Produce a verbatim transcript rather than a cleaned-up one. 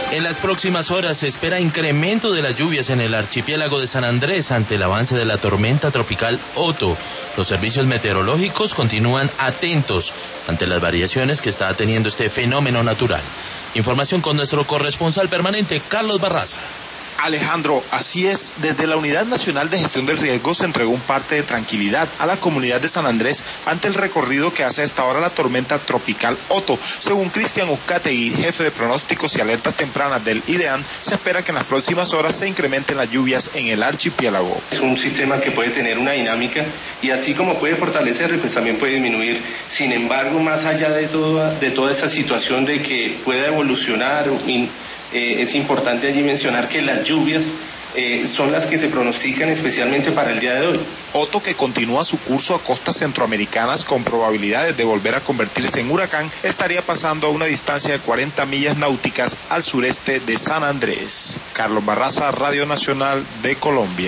En las próximas horas se espera incremento de las lluvias en el archipiélago de San Andrés ante el avance de la tormenta tropical Otto. Los servicios meteorológicos continúan atentos ante las variaciones que está teniendo este fenómeno natural. Información con nuestro corresponsal permanente, Carlos Barraza. Alejandro, así es, desde la Unidad Nacional de Gestión del Riesgo se entregó un parte de tranquilidad a la comunidad de San Andrés ante el recorrido que hace hasta ahora la tormenta tropical Otto. Según Cristian Uzcategui, jefe de pronósticos y alertas tempranas del IDEAN, se espera que en las próximas horas se incrementen las lluvias en el archipiélago. Es un sistema que puede tener una dinámica y así como puede fortalecer, pues también puede disminuir. Sin embargo, más allá de toda, de toda esa situación de que pueda evolucionar, Eh, es importante allí mencionar que las lluvias eh, son las que se pronostican especialmente para el día de hoy. Otto, que continúa su curso a costas centroamericanas con probabilidades de volver a convertirse en huracán, estaría pasando a una distancia de cuarenta millas náuticas al sureste de San Andrés. Carlos Barraza, Radio Nacional de Colombia.